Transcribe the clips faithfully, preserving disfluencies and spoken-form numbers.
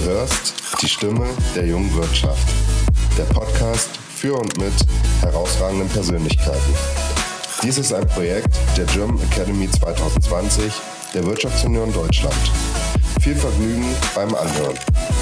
hörst die Stimme der jungen Wirtschaft. Der Podcast für und mit herausragenden Persönlichkeiten. Dies ist ein Projekt der German Academy zwanzig zwanzig der Wirtschaftsunion Deutschland. Viel Vergnügen beim Anhören.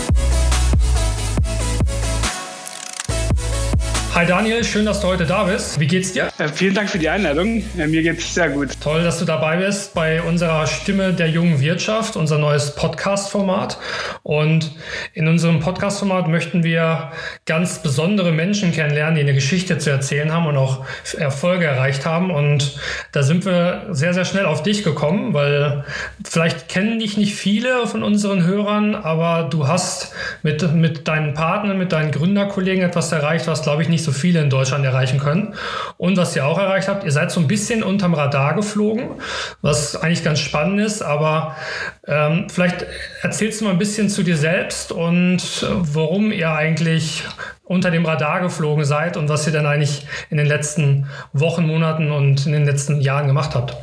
Hi Daniel, schön, dass du heute da bist. Wie geht's dir? Äh, vielen Dank für die Einladung. Äh, mir geht's sehr gut. Toll, dass du dabei bist bei unserer Stimme der jungen Wirtschaft, unser neues Podcast-Format. Und in unserem Podcast-Format möchten wir ganz besondere Menschen kennenlernen, die eine Geschichte zu erzählen haben und auch Erfolge erreicht haben. Und da sind wir sehr, sehr schnell auf dich gekommen, weil vielleicht kennen dich nicht viele von unseren Hörern, aber du hast mit, mit deinen Partnern, mit deinen Gründerkollegen etwas erreicht, was, glaube ich, nicht so viele in Deutschland erreichen können. Und was ihr auch erreicht habt, ihr seid so ein bisschen unterm Radar geflogen, was eigentlich ganz spannend ist, aber ähm, vielleicht erzählst du mal ein bisschen zu dir selbst und äh, warum ihr eigentlich unter dem Radar geflogen seid und was ihr dann eigentlich in den letzten Wochen, Monaten und in den letzten Jahren gemacht habt.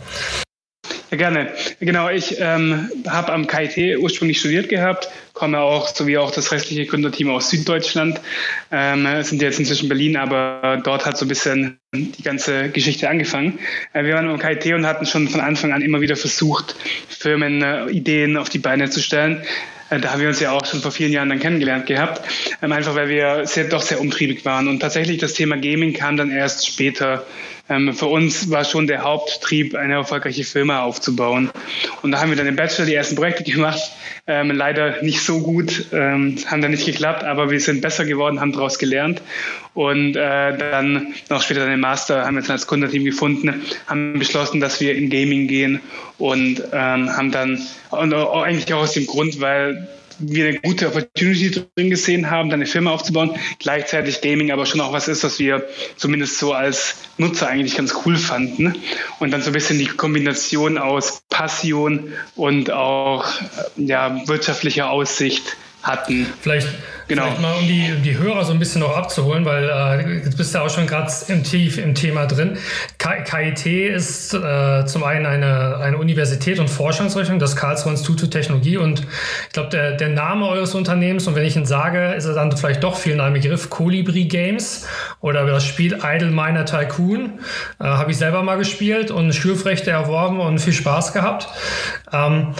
Ja, gerne. Genau, ich ähm, habe am K I T ursprünglich studiert gehabt, komme auch, so wie auch das restliche Gründerteam aus Süddeutschland, ähm, sind jetzt inzwischen Berlin, aber dort hat so ein bisschen die ganze Geschichte angefangen. Äh, wir waren am K I T und hatten schon von Anfang an immer wieder versucht, Firmen, äh, Ideen auf die Beine zu stellen. Äh, da haben wir uns ja auch schon vor vielen Jahren dann kennengelernt gehabt, ähm, einfach weil wir sehr, doch sehr umtriebig waren. Und tatsächlich das Thema Gaming kam dann erst später. Ähm, für uns war schon der Haupttrieb, eine erfolgreiche Firma aufzubauen. Und da haben wir dann im Bachelor die ersten Projekte gemacht. Ähm, leider nicht so gut, ähm, haben dann nicht geklappt, aber wir sind besser geworden, haben daraus gelernt. Und äh, dann noch später dann im Master haben wir uns als Gründerteam gefunden, haben beschlossen, dass wir in Gaming gehen und ähm, haben dann, und auch, eigentlich auch aus dem Grund, weil wir eine gute Opportunity drin gesehen haben, dann eine Firma aufzubauen, gleichzeitig Gaming aber schon auch was ist, was wir zumindest so als Nutzer eigentlich ganz cool fanden und dann so ein bisschen die Kombination aus Passion und auch ja, wirtschaftlicher Aussicht hatten. Vielleicht, genau. vielleicht mal, um die, um die Hörer so ein bisschen noch abzuholen, weil äh, du bist ja auch schon gerade im, tief im Thema drin. K- KIT ist äh, zum einen eine, eine Universität und Forschungsrichtung, das Karlsruher Institut für Technologie, und ich glaube, der, der Name eures Unternehmens, und wenn ich ihn sage, ist er dann vielleicht doch vielen ein Begriff, Kolibri Games oder das Spiel Idle Miner Tycoon. Äh, habe ich selber mal gespielt und Schürfrechte erworben und viel Spaß gehabt. Ähm,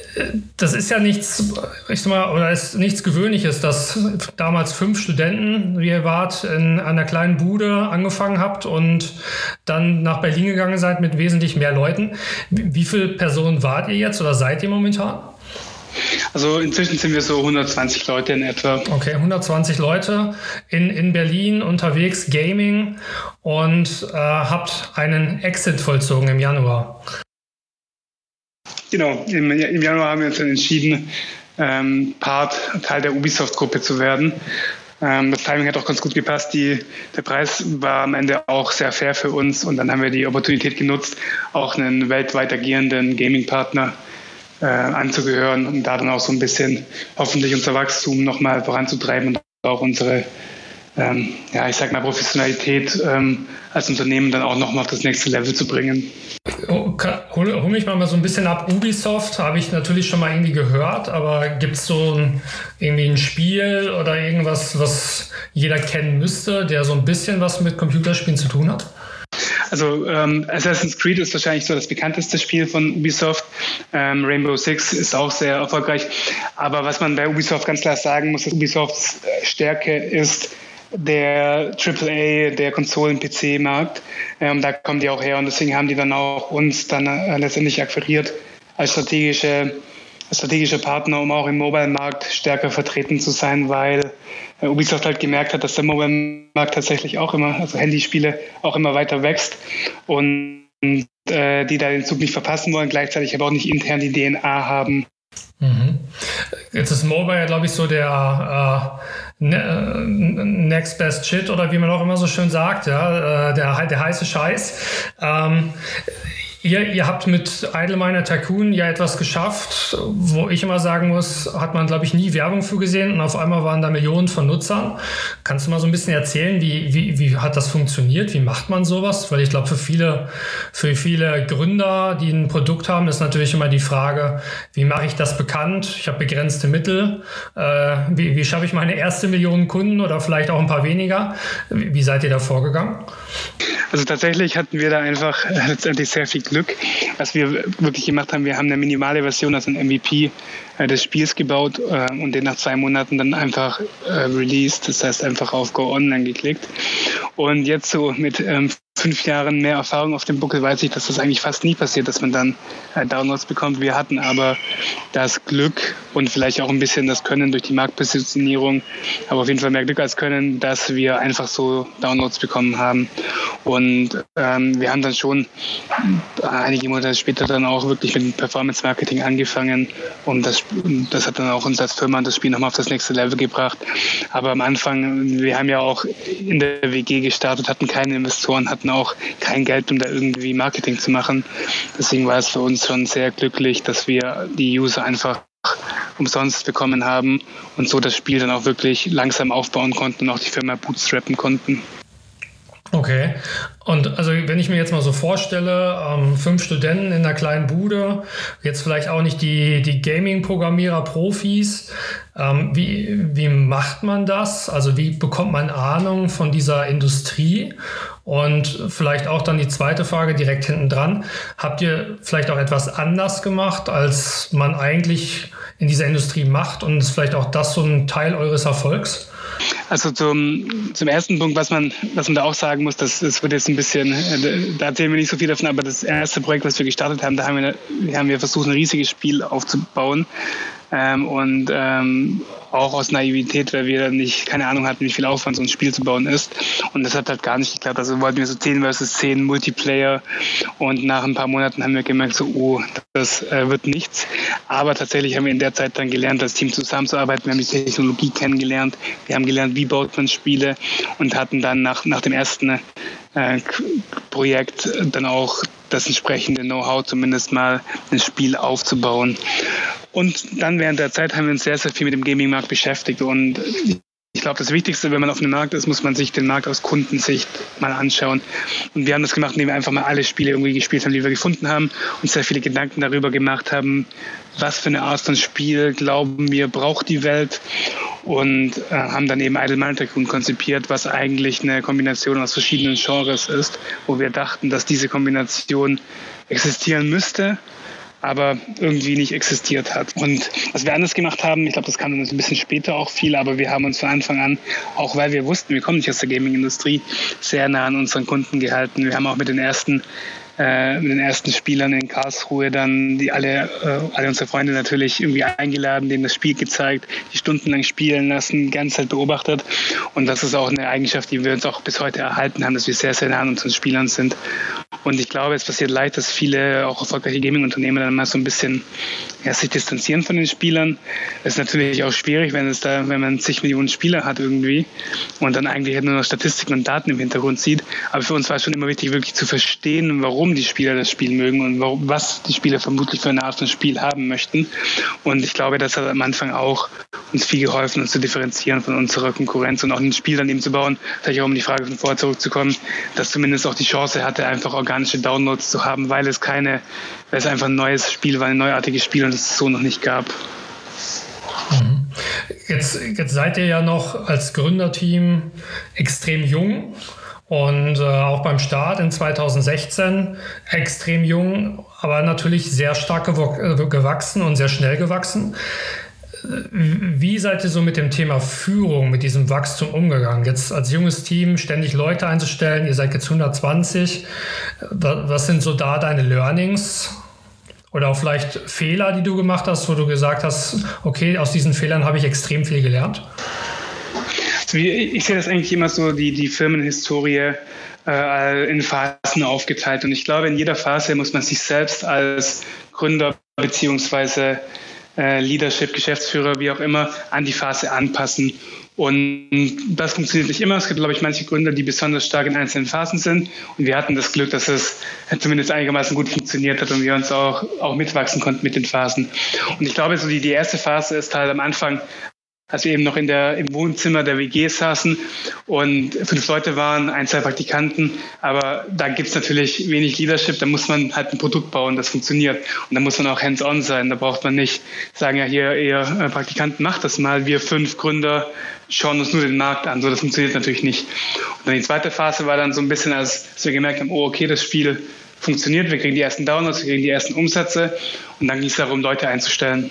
das ist ja nichts, ich sag mal, oder ist nichts Gewöhnliches, dass damals fünf Studenten, wie ihr wart, in einer kleinen Bude angefangen habt und dann nach Berlin gegangen seid mit wesentlich mehr Leuten. Wie viele Personen wart ihr jetzt oder seid ihr momentan? Also inzwischen sind wir so hundertzwanzig Leute in etwa. Okay, hundertzwanzig Leute in, in Berlin unterwegs, Gaming, und äh, habt einen Exit vollzogen im Januar. Genau, im, im Januar haben wir uns dann entschieden, ähm, Part, Teil der Ubisoft-Gruppe zu werden. Ähm, das Timing hat auch ganz gut gepasst. Die, der Preis war am Ende auch sehr fair für uns und dann haben wir die Opportunität genutzt, auch einen weltweit agierenden Gaming-Partner äh, anzugehören und da dann auch so ein bisschen hoffentlich unser Wachstum nochmal voranzutreiben und auch unsere ähm, ja, ich sag mal Professionalität ähm, als Unternehmen dann auch nochmal auf das nächste Level zu bringen. Hol, hol mich mal so ein bisschen ab. Ubisoft habe ich natürlich schon mal irgendwie gehört, aber gibt es so ein, irgendwie ein Spiel oder irgendwas, was jeder kennen müsste, der so ein bisschen was mit Computerspielen zu tun hat? Also ähm, Assassin's Creed ist wahrscheinlich so das bekannteste Spiel von Ubisoft. Ähm, Rainbow Six ist auch sehr erfolgreich. Aber was man bei Ubisoft ganz klar sagen muss, dass Ubisofts Stärke ist der Triple A, der Konsolen-P C-Markt. Ähm, da kommen die auch her und deswegen haben die dann auch uns dann äh, letztendlich akquiriert als strategische, als strategischer Partner, um auch im Mobile-Markt stärker vertreten zu sein, weil äh, Ubisoft halt gemerkt hat, dass der Mobile-Markt tatsächlich auch immer, also Handyspiele, auch immer weiter wächst und äh, die da den Zug nicht verpassen wollen, gleichzeitig aber auch nicht intern die D N A haben. Mhm. Jetzt ist Mobile, glaube ich, so der äh, Next Best Shit oder wie man auch immer so schön sagt, ja, der, der heiße Scheiß. Ähm, Ihr, ihr habt mit Idle Tycoon ja etwas geschafft, wo ich immer sagen muss, hat man, glaube ich, nie Werbung für gesehen und auf einmal waren da Millionen von Nutzern. Kannst du mal so ein bisschen erzählen, wie, wie, wie hat das funktioniert? Wie macht man sowas? Weil ich glaube, für viele, für viele Gründer, die ein Produkt haben, ist natürlich immer die Frage, wie mache ich das bekannt? Ich habe begrenzte Mittel. Äh, wie, wie schaffe ich meine erste Million Kunden oder vielleicht auch ein paar weniger? Wie, wie seid ihr da vorgegangen? Also tatsächlich hatten wir da einfach letztendlich sehr viel Glück. Was wir wirklich gemacht haben, wir haben eine minimale Version, also ein M V P äh, des Spiels gebaut äh, und den nach zwei Monaten dann einfach äh, released. Das heißt einfach auf Go Online geklickt. Und jetzt so mit ähm, fünf Jahren mehr Erfahrung auf dem Buckel weiß ich, dass das eigentlich fast nie passiert, dass man dann äh, Downloads bekommt. Wir hatten aber das Glück und vielleicht auch ein bisschen das Können durch die Marktpositionierung, aber auf jeden Fall mehr Glück als Können, dass wir einfach so Downloads bekommen haben. Und ähm, wir haben dann schon einige Monate später dann auch wirklich mit Performance Marketing angefangen und das, das hat dann auch uns als Firma das Spiel nochmal auf das nächste Level gebracht. Aber am Anfang, wir haben ja auch in der W G gestartet, hatten keine Investoren, hatten auch kein Geld, um da irgendwie Marketing zu machen. Deswegen war es für uns schon sehr glücklich, dass wir die User einfach umsonst bekommen haben und so das Spiel dann auch wirklich langsam aufbauen konnten und auch die Firma bootstrappen konnten. Okay. Und also wenn ich mir jetzt mal so vorstelle, ähm, fünf Studenten in einer kleinen Bude, jetzt vielleicht auch nicht die, die Gaming-Programmierer, Profis, ähm, wie, wie macht man das? Also wie bekommt man Ahnung von dieser Industrie? Und vielleicht auch dann die zweite Frage direkt hinten dran. Habt ihr vielleicht auch etwas anders gemacht, als man eigentlich in dieser Industrie macht und ist vielleicht auch das so ein Teil eures Erfolgs? Also zum, zum ersten Punkt, was man, was man da auch sagen muss, das, das wird jetzt ein bisschen, da erzählen wir nicht so viel davon, aber das erste Projekt, was wir gestartet haben, da haben wir, haben wir versucht, ein riesiges Spiel aufzubauen. Ähm, und ähm, auch aus Naivität, weil wir nicht keine Ahnung hatten, wie viel Aufwand so ein Spiel zu bauen ist. Und das hat halt gar nicht geklappt. Also wollten wir so zehn versus zehn Multiplayer und nach ein paar Monaten haben wir gemerkt, so, oh, das äh, wird nichts. Aber tatsächlich haben wir in der Zeit dann gelernt, als Team zusammenzuarbeiten. Wir haben die Technologie kennengelernt, wir haben gelernt, wie baut man Spiele und hatten dann nach, nach dem ersten äh, Projekt dann auch das entsprechende Know-how, zumindest mal ein Spiel aufzubauen. Und dann während der Zeit haben wir uns sehr, sehr viel mit dem Gaming-Markt beschäftigt. Und ich glaube, das Wichtigste, wenn man auf einem Markt ist, muss man sich den Markt aus Kundensicht mal anschauen. Und wir haben das gemacht, indem wir einfach mal alle Spiele irgendwie gespielt haben, die wir gefunden haben und sehr viele Gedanken darüber gemacht haben, was für eine Art von Spiel, glauben wir, braucht die Welt. Und äh, haben dann eben Idle Tycoon konzipiert, was eigentlich eine Kombination aus verschiedenen Genres ist, wo wir dachten, dass diese Kombination existieren müsste, aber irgendwie nicht existiert hat. Und was wir anders gemacht haben, ich glaube, das kam dann ein bisschen später auch viel, aber wir haben uns von Anfang an, auch weil wir wussten, wir kommen nicht aus der Gaming-Industrie, sehr nah an unseren Kunden gehalten. Wir haben auch mit den ersten äh, mit den ersten Spielern in Karlsruhe dann die alle, äh, alle unsere Freunde natürlich irgendwie eingeladen, denen das Spiel gezeigt, die stundenlang spielen lassen, die ganze Zeit beobachtet. Und das ist auch eine Eigenschaft, die wir uns auch bis heute erhalten haben, dass wir sehr, sehr nah an unseren Spielern sind. Und ich glaube, es passiert leicht, dass viele auch erfolgreiche Gaming-Unternehmen dann mal so ein bisschen ja, sich distanzieren von den Spielern. Das ist natürlich auch schwierig, wenn es da, wenn man zig Millionen Spieler hat irgendwie und dann eigentlich nur noch Statistiken und Daten im Hintergrund sieht. Aber für uns war es schon immer wichtig, wirklich zu verstehen, warum die Spieler das Spiel mögen und warum, was die Spieler vermutlich für eine Art von Spiel haben möchten. Und ich glaube, das hat am Anfang auch uns viel geholfen, uns zu differenzieren von unserer Konkurrenz und auch ein Spiel dann eben zu bauen, vielleicht auch um die Frage von vorher zurückzukommen, dass zumindest auch die Chance hatte, einfach organische Downloads zu haben, weil es keine, weil es einfach ein neues Spiel war, ein neuartiges Spiel und es so noch nicht gab. Jetzt, jetzt seid ihr ja noch als Gründerteam extrem jung und äh, auch beim Start in zwanzig sechzehn extrem jung, aber natürlich sehr stark gew- gewachsen und sehr schnell gewachsen. Wie seid ihr so mit dem Thema Führung, mit diesem Wachstum umgegangen? Jetzt als junges Team ständig Leute einzustellen, ihr seid jetzt hundertzwanzig. Was sind so da deine Learnings? Oder auch vielleicht Fehler, die du gemacht hast, wo du gesagt hast, okay, aus diesen Fehlern habe ich extrem viel gelernt? Also ich sehe das eigentlich immer so, die, die Firmenhistorie äh, in Phasen aufgeteilt. Und ich glaube, in jeder Phase muss man sich selbst als Gründer beziehungsweise äh, Leadership, Geschäftsführer, wie auch immer, an die Phase anpassen. Und das funktioniert nicht immer. Es gibt, glaube ich, manche Gründer, die besonders stark in einzelnen Phasen sind. Und wir hatten das Glück, dass es zumindest einigermaßen gut funktioniert hat und wir uns auch, auch mitwachsen konnten mit den Phasen. Und ich glaube, so die, die erste Phase ist halt am Anfang, als wir eben noch in der, im Wohnzimmer der W G saßen und fünf Leute waren, ein, zwei Praktikanten. Aber da gibt es natürlich wenig Leadership. Da muss man halt ein Produkt bauen, das funktioniert. Und da muss man auch hands-on sein. Da braucht man nicht sagen, ja, hier, ihr Praktikanten, macht das mal. Wir fünf Gründer schauen uns nur den Markt an. So, das funktioniert natürlich nicht. Und dann die zweite Phase war dann so ein bisschen, als, als wir gemerkt haben, oh, okay, das Spiel funktioniert. Wir kriegen die ersten Downloads, wir kriegen die ersten Umsätze. Und dann ging es darum, Leute einzustellen,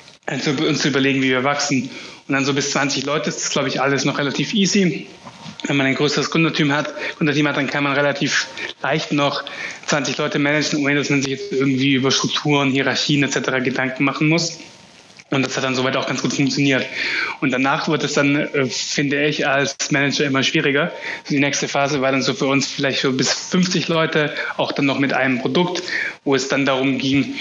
uns zu überlegen, wie wir wachsen. Und dann so bis zwanzig Leute ist das, glaube ich, alles noch relativ easy. Wenn man ein größeres Gründerteam hat, Gründerteam hat, dann kann man relativ leicht noch zwanzig Leute managen, ohne dass man sich jetzt irgendwie über Strukturen, Hierarchien et cetera Gedanken machen muss. Und das hat dann soweit auch ganz gut funktioniert. Und danach wird es dann, äh, finde ich, als Manager immer schwieriger. Die nächste Phase war dann so für uns vielleicht so bis fünfzig Leute, auch dann noch mit einem Produkt, wo es dann darum ging,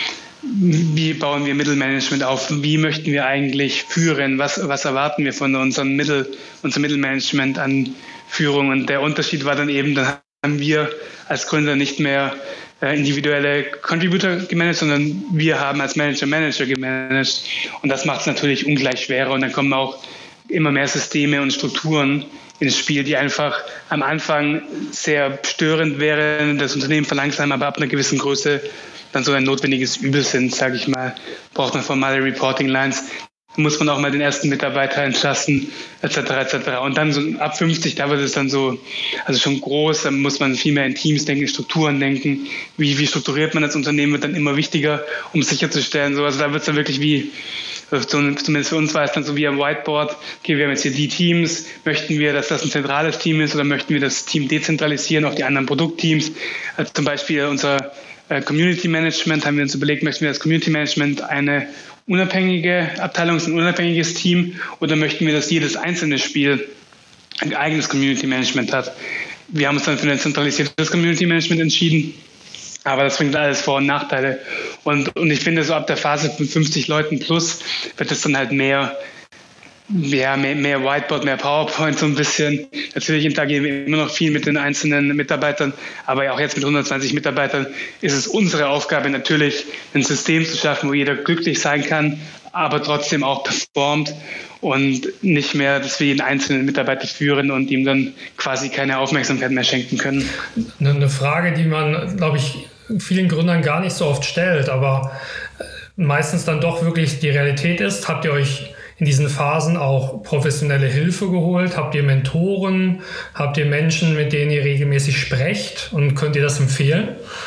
wie bauen wir Mittelmanagement auf? Wie möchten wir eigentlich führen? Was, was erwarten wir von unserem Mittel, unserem Mittelmanagement an Führung? Und der Unterschied war dann eben, dann haben wir als Gründer nicht mehr äh, individuelle Contributor gemanagt, sondern wir haben als Manager Manager gemanagt. Und das macht es natürlich ungleich schwerer. Und dann kommen auch immer mehr Systeme und Strukturen ins Spiel, die einfach am Anfang sehr störend wären, das Unternehmen verlangsamen, aber ab einer gewissen Größe dann so ein notwendiges Übel sind, sage ich mal. Braucht man formale Reporting-Lines, muss man auch mal den ersten Mitarbeiter entlassen, et cetera et cetera. Und dann so ab fünfzig, da wird es dann so, also schon groß, da muss man viel mehr in Teams denken, in Strukturen denken. Wie, wie strukturiert man das Unternehmen, wird dann immer wichtiger, um sicherzustellen. So, also da wird es dann wirklich wie, zumindest für uns war es dann so wie am Whiteboard, okay, wir haben jetzt hier die Teams, möchten wir, dass das ein zentrales Team ist oder möchten wir das Team dezentralisieren auf die anderen Produktteams? Also zum Beispiel unser Community Management haben wir uns überlegt, möchten wir das Community Management eine unabhängige Abteilung, ein unabhängiges Team oder möchten wir, dass jedes einzelne Spiel ein eigenes Community Management hat? Wir haben uns dann für ein zentralisiertes Community Management entschieden, aber das bringt alles Vor- und Nachteile. Und, und ich finde, so ab der Phase von fünfzig Leuten plus wird es dann halt mehr, ja, mehr, mehr Whiteboard, mehr PowerPoint so ein bisschen. Natürlich interagieren wir immer noch viel mit den einzelnen Mitarbeitern, aber auch jetzt mit hundertzwanzig Mitarbeitern ist es unsere Aufgabe natürlich, ein System zu schaffen, wo jeder glücklich sein kann, aber trotzdem auch performt und nicht mehr, dass wir jeden einzelnen Mitarbeiter führen und ihm dann quasi keine Aufmerksamkeit mehr schenken können. Eine Frage, die man, glaube ich, vielen Gründern gar nicht so oft stellt, aber meistens dann doch wirklich die Realität ist. Habt ihr euch in diesen Phasen auch professionelle Hilfe geholt? Habt ihr Mentoren? Habt ihr Menschen, mit denen ihr regelmäßig sprecht? Und könnt ihr das empfehlen?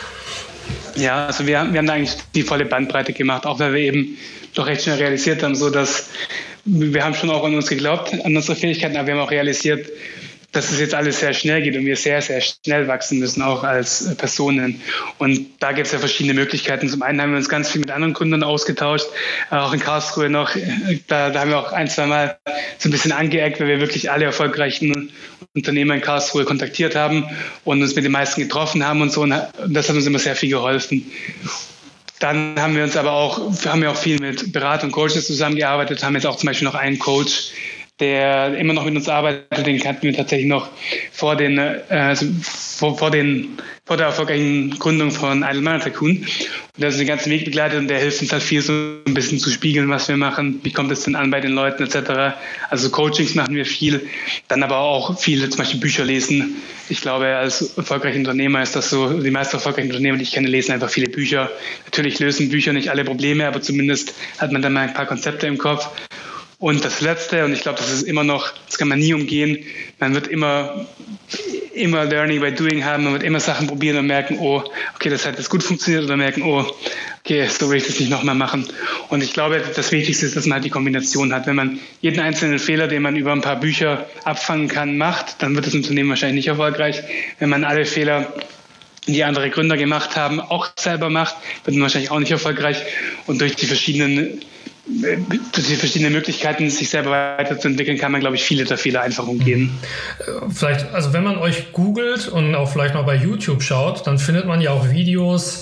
Ja, also wir haben, wir haben eigentlich die volle Bandbreite gemacht, auch weil wir eben doch recht schnell realisiert haben, so dass wir haben schon auch an uns geglaubt, an unsere Fähigkeiten, aber wir haben auch realisiert, dass es jetzt alles sehr schnell geht und wir sehr, sehr schnell wachsen müssen, auch als Personen. Und da gibt es ja verschiedene Möglichkeiten. Zum einen haben wir uns ganz viel mit anderen Gründern ausgetauscht, auch in Karlsruhe noch. Da, da haben wir auch ein, zwei Mal so ein bisschen angeeckt, weil wir wirklich alle erfolgreichen Unternehmer in Karlsruhe kontaktiert haben und uns mit den meisten getroffen haben und so. Und das hat uns immer sehr viel geholfen. Dann haben wir uns aber auch, haben wir auch viel mit Beratern und Coaches zusammengearbeitet, haben jetzt auch zum Beispiel noch einen Coach, der immer noch mit uns arbeitet, den kannten wir tatsächlich noch vor den, äh, also vor, vor den, vor der erfolgreichen Gründung von Idle Mana Tycoon. Und der ist den ganzen Weg begleitet und der hilft uns halt viel so ein bisschen zu spiegeln, was wir machen, wie kommt es denn an bei den Leuten et cetera. Also Coachings machen wir viel, dann aber auch viele zum Beispiel Bücher lesen. Ich glaube, als erfolgreicher Unternehmer ist das so, die meisten erfolgreichen Unternehmer, die ich kenne, lesen einfach viele Bücher. Natürlich lösen Bücher nicht alle Probleme, aber zumindest hat man dann mal ein paar Konzepte im Kopf. Und das Letzte, und ich glaube, das ist immer noch, das kann man nie umgehen, man wird immer, immer Learning by Doing haben, man wird immer Sachen probieren und merken, oh, okay, das hat jetzt gut funktioniert, oder merken, oh, okay, so will ich das nicht nochmal machen. Und ich glaube, das Wichtigste ist, dass man halt die Kombination hat. Wenn man jeden einzelnen Fehler, den man über ein paar Bücher abfangen kann, macht, dann wird das Unternehmen wahrscheinlich nicht erfolgreich. Wenn man alle Fehler, die andere Gründer gemacht haben, auch selber macht, wird man wahrscheinlich auch nicht erfolgreich. Und durch die verschiedenen durch die verschiedenen Möglichkeiten, sich selber weiterzuentwickeln, kann man, glaube ich, viele der Fehler einfach umgehen. Vielleicht, also wenn man euch googelt und auch vielleicht mal bei YouTube schaut, dann findet man ja auch Videos,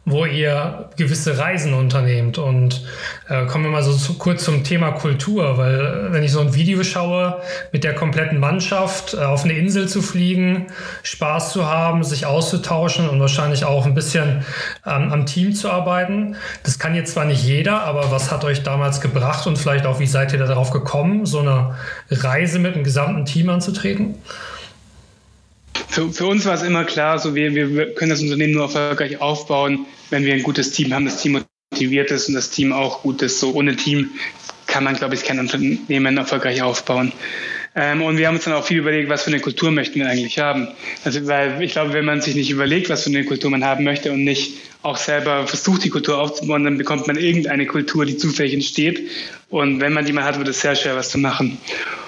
wo ihr gewisse Reisen unternehmt. Und äh, kommen wir mal so zu, kurz zum Thema Kultur, weil äh, wenn ich so ein Video schaue, mit der kompletten Mannschaft äh, auf eine Insel zu fliegen, Spaß zu haben, sich auszutauschen und wahrscheinlich auch ein bisschen ähm, am Team zu arbeiten. Das kann jetzt zwar nicht jeder, aber was hat euch damals gebracht und vielleicht auch, wie seid ihr da darauf gekommen, so eine Reise mit dem gesamten Team anzutreten? Für, für uns war es immer klar, so wir, wir können das Unternehmen nur erfolgreich aufbauen, wenn wir ein gutes Team haben, das Team motiviert ist und das Team auch gut ist. So ohne Team kann man, glaube ich, kein Unternehmen erfolgreich aufbauen. Ähm, und wir haben uns dann auch viel überlegt, was für eine Kultur möchten wir eigentlich haben. Also, weil ich glaube, wenn man sich nicht überlegt, was für eine Kultur man haben möchte und nicht auch selber versucht, die Kultur aufzubauen, dann bekommt man irgendeine Kultur, die zufällig entsteht. Und wenn man die mal hat, wird es sehr schwer, was zu machen.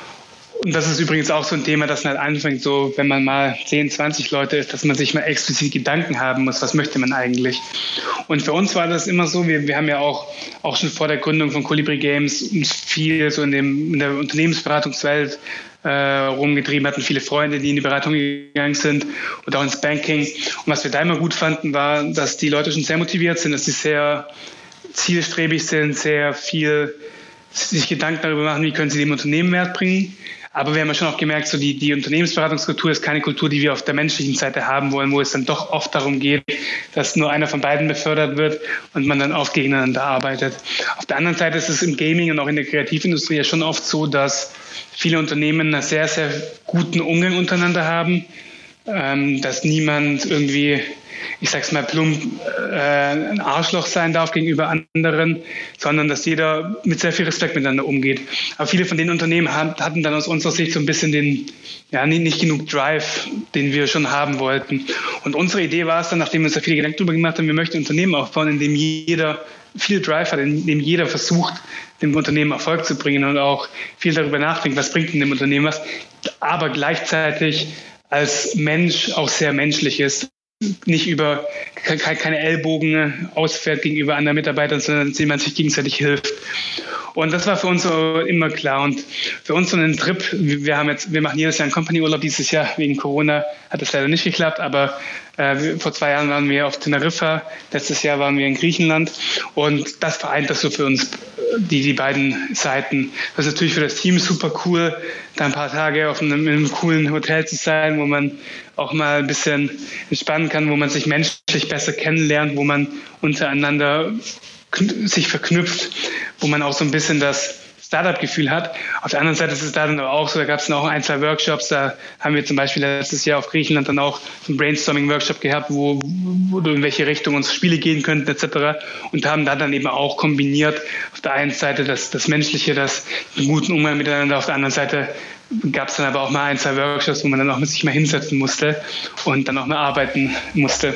Und das ist übrigens auch so ein Thema, das halt anfängt, so wenn man mal zehn, zwanzig Leute ist, dass man sich mal explizit Gedanken haben muss, was möchte man eigentlich. Und für uns war das immer so, wir, wir haben ja auch, auch schon vor der Gründung von Colibri Games uns viel so in, dem, in der Unternehmensberatungswelt äh, rumgetrieben, hatten viele Freunde, die in die Beratung gegangen sind und auch ins Banking. Und was wir da immer gut fanden, war, dass die Leute schon sehr motiviert sind, dass sie sehr zielstrebig sind, sehr viel sich Gedanken darüber machen, wie können sie dem Unternehmen Wert bringen. Aber wir haben ja schon auch gemerkt, so die, die Unternehmensberatungskultur ist keine Kultur, die wir auf der menschlichen Seite haben wollen, wo es dann doch oft darum geht, dass nur einer von beiden befördert wird und man dann oft gegeneinander arbeitet. Auf der anderen Seite ist es im Gaming und auch in der Kreativindustrie ja schon oft so, dass viele Unternehmen einen sehr, sehr guten Umgang untereinander haben, ähm, dass niemand irgendwie, ich sag's mal plump, äh, ein Arschloch sein darf gegenüber anderen, sondern dass jeder mit sehr viel Respekt miteinander umgeht. Aber viele von den Unternehmen hatten dann aus unserer Sicht so ein bisschen den, ja, nicht, nicht genug Drive, den wir schon haben wollten. Und unsere Idee war es dann, nachdem wir uns da viele Gedanken darüber gemacht haben, wir möchten ein Unternehmen aufbauen, in dem jeder viel Drive hat, in dem jeder versucht, dem Unternehmen Erfolg zu bringen und auch viel darüber nachdenkt, was bringt denn dem Unternehmen was, aber gleichzeitig als Mensch auch sehr menschlich ist. Nicht über keine Ellbogen ausfährt gegenüber anderen Mitarbeitern, sondern dass man sich gegenseitig hilft. Und das war für uns so immer klar. Und für uns so ein Trip, wir haben jetzt, wir machen jedes Jahr einen Company-Urlaub. Dieses Jahr wegen Corona hat das leider nicht geklappt, aber äh, vor zwei Jahren waren wir auf Teneriffa, letztes Jahr waren wir in Griechenland und das vereint das so für uns, die, die beiden Seiten. Das ist natürlich für das Team super cool, da ein paar Tage auf einem, in einem coolen Hotel zu sein, wo man auch mal ein bisschen entspannen kann, wo man sich menschlich besser kennenlernt, wo man untereinander sich verknüpft, wo man auch so ein bisschen das Startup-Gefühl hat. Auf der anderen Seite ist es da dann aber auch so, da gab es noch ein, zwei Workshops, da haben wir zum Beispiel letztes Jahr auf Griechenland dann auch einen Brainstorming-Workshop gehabt, wo, wo in welche Richtung unsere Spiele gehen könnten et cetera. Und haben da dann eben auch kombiniert, auf der einen Seite das, das Menschliche, das einen guten Umgang miteinander, auf der anderen Seite gab es dann aber auch mal ein, zwei Workshops, wo man dann auch mit sich mal hinsetzen musste und dann auch mal arbeiten musste.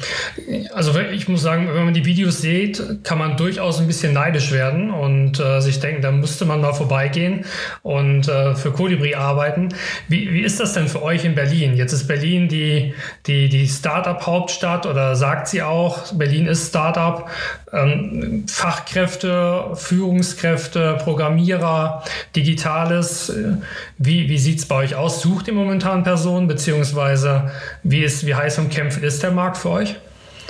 Also ich muss sagen, wenn man die Videos sieht, kann man durchaus ein bisschen neidisch werden und äh, sich denken, da müsste man mal vorbeigehen und äh, für Colibri arbeiten. Wie, wie ist das denn für euch in Berlin? Jetzt ist Berlin die, die, die Startup-Hauptstadt oder sagt sie auch, Berlin ist Startup. Ähm, Fachkräfte, Führungskräfte, Programmierer, Digitales. Wie, wie sieht es bei euch aus? Sucht ihr momentan Personen, beziehungsweise wie, ist, wie heiß umkämpft ist der Markt für euch?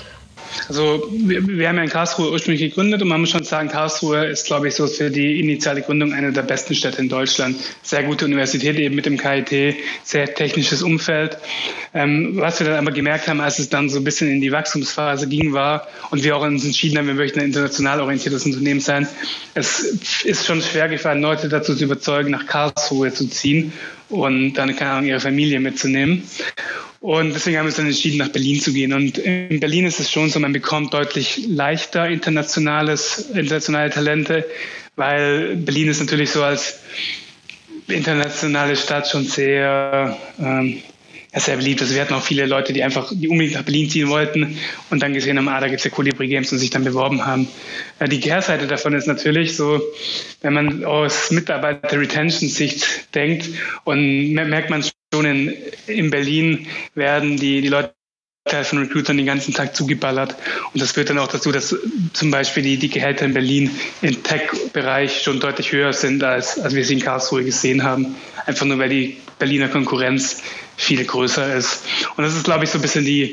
Also wir, wir haben ja in Karlsruhe ursprünglich gegründet und man muss schon sagen, Karlsruhe ist, glaube ich, so für die initiale Gründung eine der besten Städte in Deutschland. Sehr gute Universität eben mit dem K I T, sehr technisches Umfeld. Ähm, was wir dann aber gemerkt haben, als es dann so ein bisschen in die Wachstumsphase ging, war und wir auch uns entschieden haben, wir möchten ein international orientiertes Unternehmen sein, es ist schon schwer gefallen, Leute dazu zu überzeugen, nach Karlsruhe zu ziehen und dann, keine Ahnung, ihre Familie mitzunehmen. Und deswegen haben wir uns dann entschieden, nach Berlin zu gehen. Und in Berlin ist es schon so, man bekommt deutlich leichter internationales, internationale Talente, weil Berlin ist natürlich so als internationale Stadt schon sehr, ähm, ja, sehr beliebt. Also wir hatten auch viele Leute, die einfach, die unbedingt nach Berlin ziehen wollten und dann gesehen haben, ah, da gibt es ja Colibri Games und sich dann beworben haben. Die Kehrseite davon ist natürlich so, wenn man aus Mitarbeiter-Retention-Sicht denkt und merkt man schon, in, in Berlin werden die, die Leute von Recruitern den ganzen Tag zugeballert. Und das führt dann auch dazu, dass zum Beispiel die, die Gehälter in Berlin im Tech-Bereich schon deutlich höher sind, als, als wir sie in Karlsruhe gesehen haben. Einfach nur, weil die Berliner Konkurrenz viel größer ist. Und das ist, glaube ich, so ein bisschen die,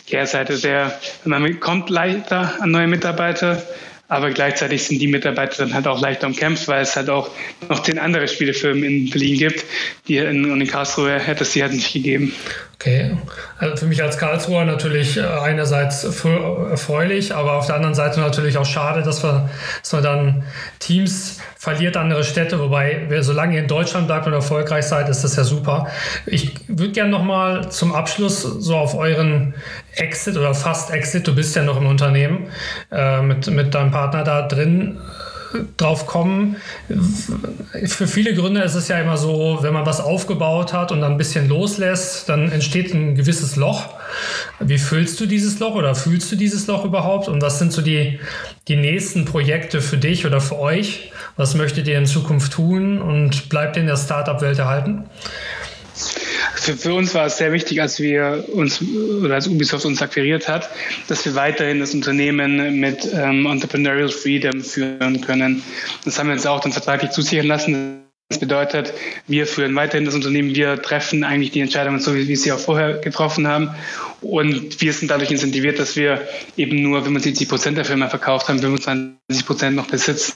Kehrseite der, man kommt leichter an neue Mitarbeiter, aber gleichzeitig sind die Mitarbeiter dann halt auch leichter umkämpft, weil es halt auch noch zehn andere Spielefirmen in Berlin gibt, die in, in Karlsruhe hätte es die halt nicht gegeben. Okay, also für mich als Karlsruher natürlich einerseits erfreulich, aber auf der anderen Seite natürlich auch schade, dass, wir, dass man dann Teams verliert, andere Städte, wobei, solange ihr in Deutschland bleibt und erfolgreich seid, ist das ja super. Ich würde gerne nochmal zum Abschluss so auf euren Exit oder fast Exit, du bist ja noch im Unternehmen, äh, mit, mit deinem Partner da drin, drauf kommen. Für viele Gründer ist es ja immer so, wenn man was aufgebaut hat und dann ein bisschen loslässt, dann entsteht ein gewisses Loch. Wie füllst du dieses Loch oder fühlst du dieses Loch überhaupt? Und was sind so die, die nächsten Projekte für dich oder für euch? Was möchtet ihr in Zukunft tun und bleibt ihr in der Startup-Welt erhalten? Für, für uns war es sehr wichtig, als wir uns oder als Ubisoft uns akquiriert hat, dass wir weiterhin das Unternehmen mit ähm, Entrepreneurial Freedom führen können. Das haben wir uns auch dann vertraglich zusichern lassen. Das bedeutet, wir führen weiterhin das Unternehmen, wir treffen eigentlich die Entscheidungen so, wie wir sie auch vorher getroffen haben. Und wir sind dadurch incentiviert, dass wir eben nur fünfundsiebzig Prozent der Firma verkauft haben, fünfundzwanzig Prozent noch besitzen.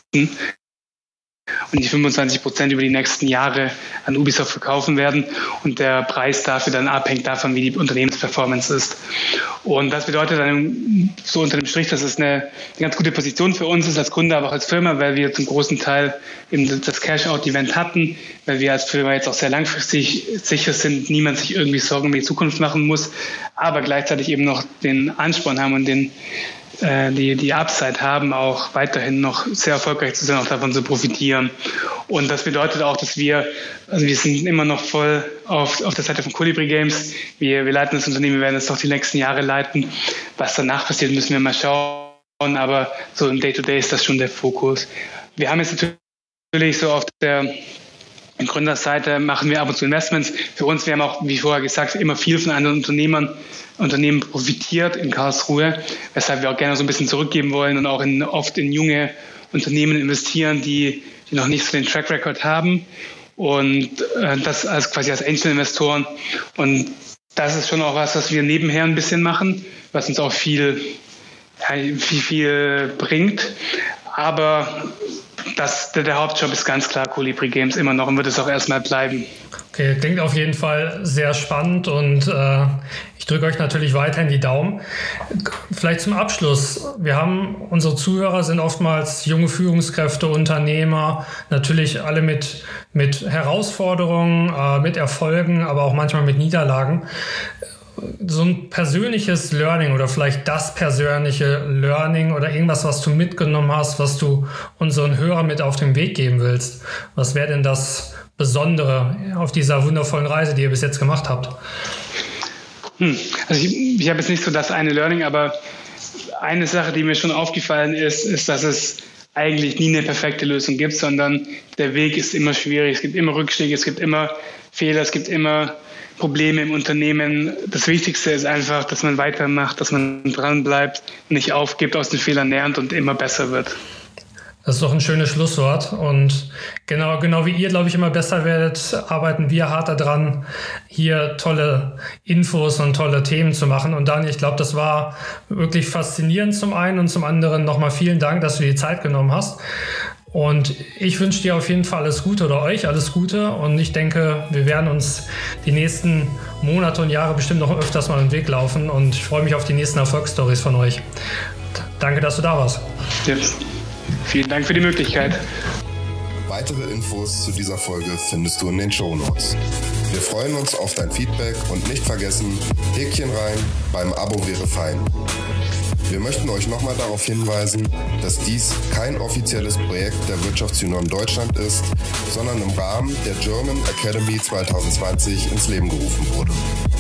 Und die fünfundzwanzig Prozent über die nächsten Jahre an Ubisoft verkaufen werden und der Preis dafür dann abhängt davon, wie die Unternehmensperformance ist. Und das bedeutet dann so unter dem Strich, dass es eine, eine ganz gute Position für uns ist als Gründer, aber auch als Firma, weil wir zum großen Teil eben das Cash-Out-Event hatten, weil wir als Firma jetzt auch sehr langfristig sicher sind, niemand sich irgendwie Sorgen um die Zukunft machen muss, aber gleichzeitig eben noch den Ansporn haben und den die die Upside haben, auch weiterhin noch sehr erfolgreich zu sein, auch davon zu profitieren. Und das bedeutet auch, dass wir, also wir sind immer noch voll auf, auf der Seite von Colibri Games. Wir, wir leiten das Unternehmen, wir werden es doch die nächsten Jahre leiten. Was danach passiert, müssen wir mal schauen, aber so im Day-to-Day ist das schon der Fokus. Wir haben jetzt natürlich so auf der Gründerseite machen wir ab und zu Investments. Für uns, wir haben auch, wie vorher gesagt, immer viel von anderen Unternehmern, Unternehmen profitiert in Karlsruhe, weshalb wir auch gerne so ein bisschen zurückgeben wollen und auch in, oft in junge Unternehmen investieren, die, die noch nicht so den Track Record haben und äh, das als quasi als Einzelinvestoren. Und das ist schon auch was, was wir nebenher ein bisschen machen, was uns auch viel, ja, viel, viel bringt. Aber das, der, der Hauptjob ist ganz klar Colibri Games immer noch und wird es auch erstmal bleiben. Okay, klingt auf jeden Fall sehr spannend und äh, ich drücke euch natürlich weiterhin die Daumen. Vielleicht zum Abschluss. Wir haben, unsere Zuhörer sind oftmals junge Führungskräfte, Unternehmer, natürlich alle mit, mit Herausforderungen, äh, mit Erfolgen, aber auch manchmal mit Niederlagen. So ein persönliches Learning oder vielleicht das persönliche Learning oder irgendwas, was du mitgenommen hast, was du unseren Hörern mit auf den Weg geben willst. Was wäre denn das Besondere auf dieser wundervollen Reise, die ihr bis jetzt gemacht habt? Hm. Also ich, ich habe jetzt nicht so das eine Learning, aber eine Sache, die mir schon aufgefallen ist, ist, dass es eigentlich nie eine perfekte Lösung gibt, sondern der Weg ist immer schwierig. Es gibt immer Rückschläge, es gibt immer Fehler, es gibt immer Probleme im Unternehmen. Das Wichtigste ist einfach, dass man weitermacht, dass man dran bleibt, nicht aufgibt, aus den Fehlern lernt und immer besser wird. Das ist doch ein schönes Schlusswort. Und genau, genau wie ihr, glaube ich, immer besser werdet, arbeiten wir hart daran, hier tolle Infos und tolle Themen zu machen. Und Daniel, ich glaube, das war wirklich faszinierend zum einen und zum anderen nochmal vielen Dank, dass du dir die Zeit genommen hast. Und ich wünsche dir auf jeden Fall alles Gute oder euch alles Gute. Und ich denke, wir werden uns die nächsten Monate und Jahre bestimmt noch öfters mal im Weg laufen. Und ich freue mich auf die nächsten Erfolgsstories von euch. Danke, dass du da warst. Ja. Vielen Dank für die Möglichkeit. Weitere Infos zu dieser Folge findest du in den Shownotes. Wir freuen uns auf dein Feedback und nicht vergessen, Häkchen rein, beim Abo wäre fein. Wir möchten euch nochmal darauf hinweisen, dass dies kein offizielles Projekt der Wirtschaftsunion Deutschland ist, sondern im Rahmen der German Academy zwanzig zwanzig ins Leben gerufen wurde.